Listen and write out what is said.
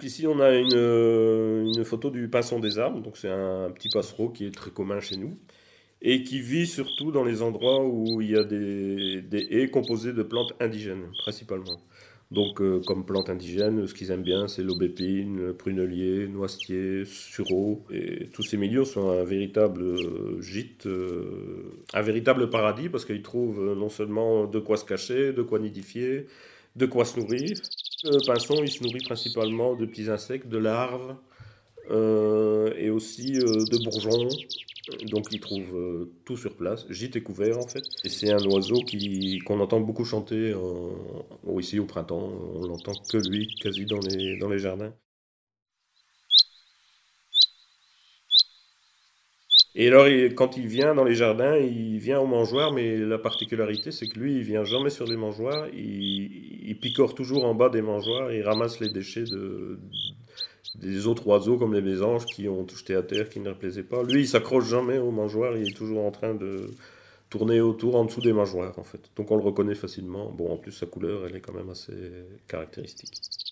Donc ici, on a une photo du pinson des arbres. Donc c'est un petit passereau qui est très commun chez nous et qui vit surtout dans les endroits où il y a des haies composées de plantes indigènes, principalement. Donc, comme plantes indigènes, ce qu'ils aiment bien, c'est l'aubépine, le prunelier, noisetier, sureau. Et tous ces milieux sont un véritable gîte, un véritable paradis, parce qu'ils trouvent non seulement de quoi se cacher, de quoi nidifier, de quoi se nourrir. Le pinson, il se nourrit principalement de petits insectes, de larves, et aussi de bourgeons. Donc il trouve tout sur place, gîte et couvert en fait. Et c'est un oiseau qu'on entend beaucoup chanter ici au printemps. On l'entend que lui, quasi dans les jardins. Et alors quand il vient dans les jardins, il vient au mangeoire, mais la particularité c'est que lui, il vient jamais sur les mangeoires. Il picore toujours en bas des mangeoires, il ramasse les déchets des autres oiseaux comme les mésanges qui ont tout jeté à terre, qui ne leur plaisaient pas. Lui, il s'accroche jamais au mangeoire, il est toujours en train de tourner autour en dessous des mangeoires en fait. Donc on le reconnaît facilement. Bon, en plus sa couleur, elle est quand même assez caractéristique.